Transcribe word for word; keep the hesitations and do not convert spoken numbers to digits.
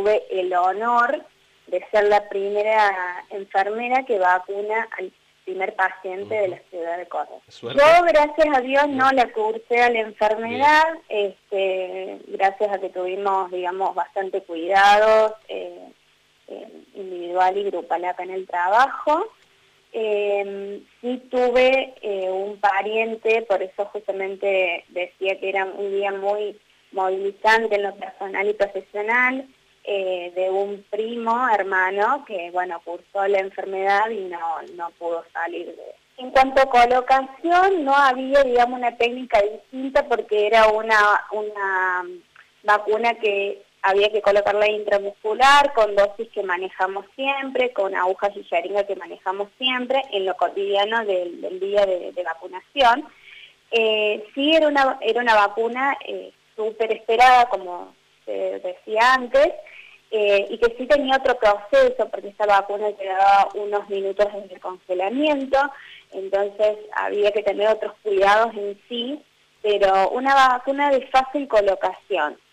tuve el honor de ser la primera enfermera que vacuna al primer paciente uh-huh. de la ciudad de Córdoba. ¿Suerte? Yo, gracias a Dios, no la cursé a la enfermedad, este, gracias a que tuvimos, digamos, bastante cuidados eh, eh, individual y grupal acá en el trabajo. Eh, sí tuve eh, un pariente, por eso justamente decía que era un día muy movilizante en lo personal y profesional, eh, de un primo, hermano, que bueno, cursó la enfermedad y no, no pudo salir de... En cuanto a colocación, no había, digamos, una técnica distinta porque era una, una vacuna que había que colocarla intramuscular, con dosis que manejamos siempre, con agujas y jeringa que manejamos siempre, en lo cotidiano del, del día de, de vacunación. Eh, sí era una, era una vacuna eh, súper esperada, como se decía antes, eh, y que sí tenía otro proceso, porque esta vacuna llevaba unos minutos de congelamiento, entonces había que tener otros cuidados en sí, pero una vacuna de fácil colocación.